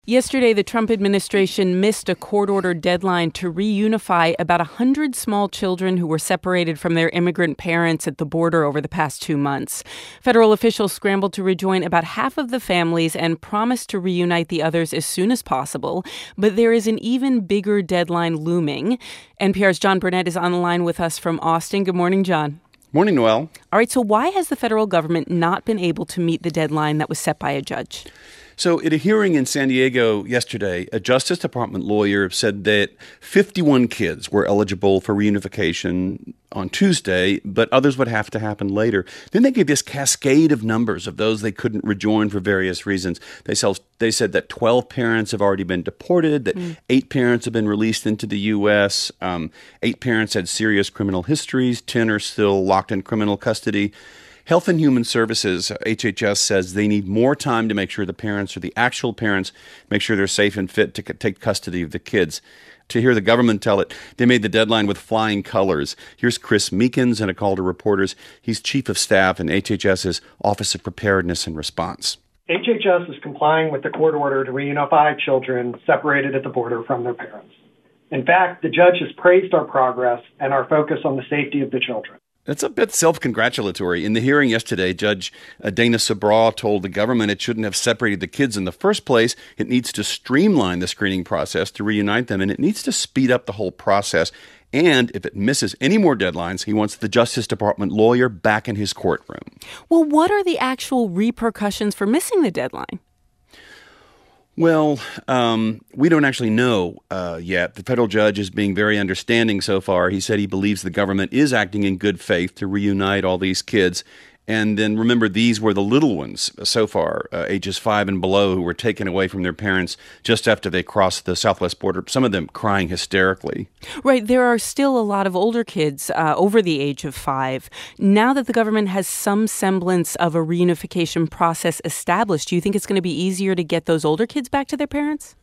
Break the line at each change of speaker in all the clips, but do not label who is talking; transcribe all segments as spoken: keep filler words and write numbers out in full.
Yesterday, the Trump administration missed a court-ordered deadline to reunify about one hundred small children who were separated from their immigrant parents at the border over the past two months. Federal officials scrambled to rejoin about half of the families and promised to reunite the others as soon as possible. But there is an even bigger deadline looming. N P R's John Burnett is on the line with us from Austin. Good morning, John.
Morning, Noel.
All right, so why has the federal government not been able to meet the deadline that was set by a judge?
So at a hearing in San Diego yesterday, a Justice Department lawyer said that fifty-one kids were eligible for reunification on Tuesday, but others would have to happen later. Then they gave this cascade of numbers of those they couldn't rejoin for various reasons. They, sell, they said that twelve parents have already been deported, that mm. eight parents have been released into the U S, um, eight parents had serious criminal histories, ten are still locked in criminal custody. Health and Human Services, H H S, says they need more time to make sure the parents are the actual parents, make sure they're safe and fit to c- take custody of the kids. To hear the government tell it, they made the deadline with flying colors. Here's Chris Meekins in a call to reporters. He's chief of staff in H H S's Office of Preparedness and Response.
H H S is complying with the court order to reunify children separated at the border from their parents. In fact, the judge has praised our progress and our focus on the safety of the children.
It's a bit self-congratulatory. In the hearing yesterday, Judge Dana Sabraw told the government it shouldn't have separated the kids in the first place. It needs to streamline the screening process to reunite them, and it needs to speed up the whole process. And if it misses any more deadlines, he wants the Justice Department lawyer back in his courtroom.
Well, what are the actual repercussions for missing the deadline?
Well, um, we don't actually know uh, yet. The federal judge is being very understanding so far. He said he believes the government is acting in good faith to reunite all these kids. And then remember, these were the little ones so far, uh, ages five and below, who were taken away from their parents just after they crossed the southwest border, some of them crying hysterically.
Right. There are still a lot of older kids uh, over the age of five. Now that the government has some semblance of a reunification process established, do you think it's going to be easier to get those older kids back to their parents?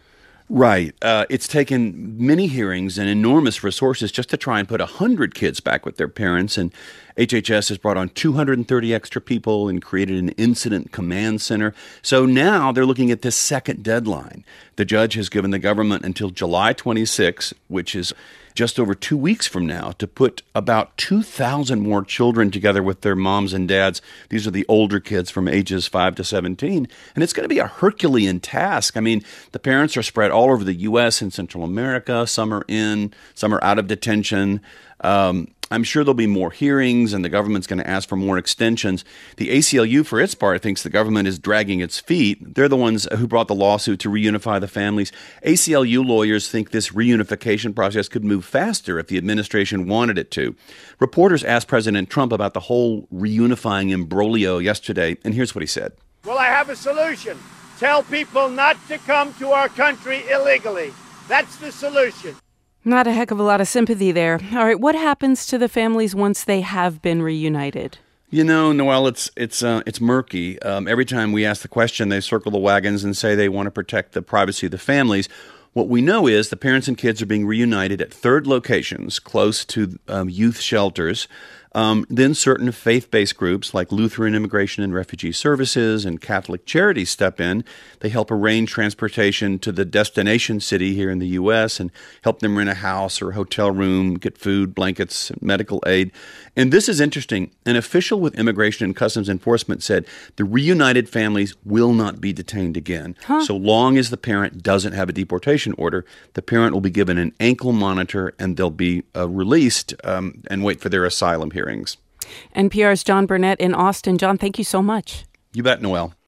Right. Uh, it's taken many hearings and enormous resources just to try and put one hundred kids back with their parents. And H H S has brought on two hundred thirty extra people and created an incident command center. So now they're looking at this second deadline. The judge has given the government until July twenty-sixth, which is just over two weeks from now, to put about two thousand more children together with their moms and dads. These are the older kids from ages five to seventeen. And it's going to be a Herculean task. I mean, the parents are spread all over the U S and Central America. Some are in, some are out of detention. Um, I'm sure there'll be more hearings, and the government's going to ask for more extensions. The A C L U, for its part, thinks the government is dragging its feet. They're the ones who brought the lawsuit to reunify the families. A C L U lawyers think this reunification process could move faster if the administration wanted it to. Reporters asked President Trump about the whole reunifying imbroglio yesterday, and here's what he said.
Well, I have a solution. Tell people not to come to our country illegally. That's the solution.
Not a heck of a lot of sympathy there. All right, what happens to the families once they have been reunited?
You know, Noel, it's it's uh, it's murky. Um, every time we ask the question, they circle the wagons and say they want to protect the privacy of the families. What we know is the parents and kids are being reunited at third locations close to um, youth shelters. Um, then certain faith-based groups like Lutheran Immigration and Refugee Services and Catholic Charities step in. They help arrange transportation to the destination city here in the U S and help them rent a house or a hotel room, get food, blankets, medical aid. And this is interesting. An official with Immigration and Customs Enforcement said the reunited families will not be detained again. Huh. So long as the parent doesn't have a deportation order, the parent will be given an ankle monitor and they'll be uh, released um, and wait for their asylum hearings.
N P R's John Burnett in Austin. John, thank you so much.
You bet, Noel.